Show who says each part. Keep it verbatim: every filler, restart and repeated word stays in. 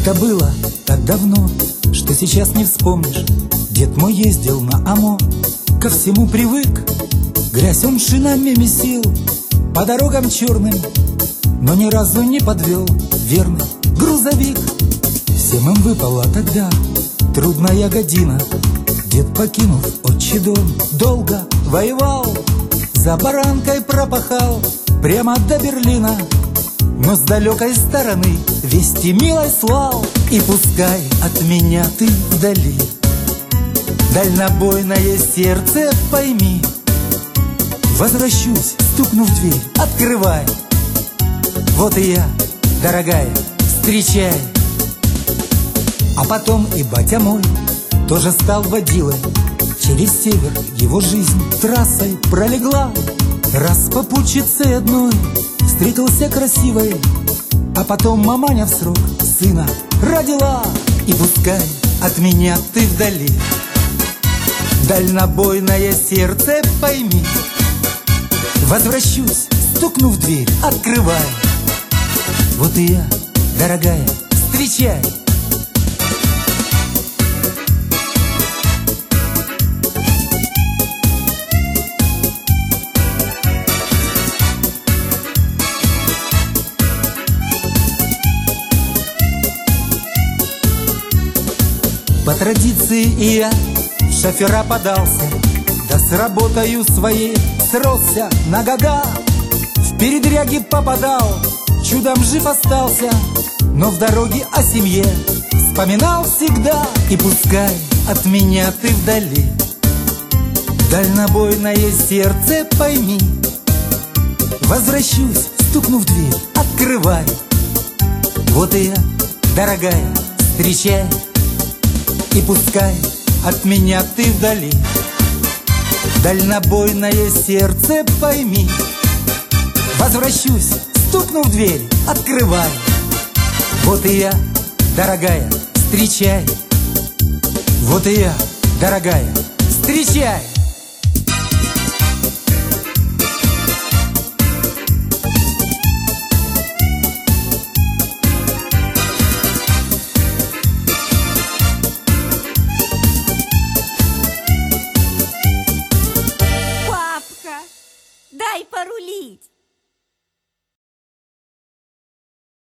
Speaker 1: Это было так давно, что сейчас не вспомнишь. Дед мой ездил на ОМО, ко всему привык. Грязь он шинами месил по дорогам черным, но ни разу не подвел верный грузовик. Всем им выпала тогда трудная година. Дед, покинув отчий дом, долго воевал, за баранкой пропахал прямо до Берлина, но с далекой стороны вести милой слал. И пускай от меня ты вдали, дальнобойное сердце пойми, возвращусь, стукну в дверь, открывай. Вот и я, дорогая, встречай. А потом и батя мой тоже стал водилой. Через север его жизнь трассой пролегла. Раз попутчицей одной встретился красивой, а потом маманя в срок сына родила. И пускай от меня ты вдали, дальнобойное сердце пойми, возвращусь, стукну в дверь, открывай. Вот и я, дорогая, встречай. По традиции и я в шофера подался, да с работою своей сросся на года. В передряги попадал, чудом жив остался, но в дороге о семье вспоминал всегда. И пускай от меня ты вдали, дальнобойное сердце пойми, возвращусь, стукну в дверь, открывай. Вот и я, дорогая, встречай. И пускай от меня ты вдали, дальнобойное сердце пойми, возвращусь, стукну в дверь, открывай. Вот и я, дорогая, встречай. Вот и я, дорогая, встречай.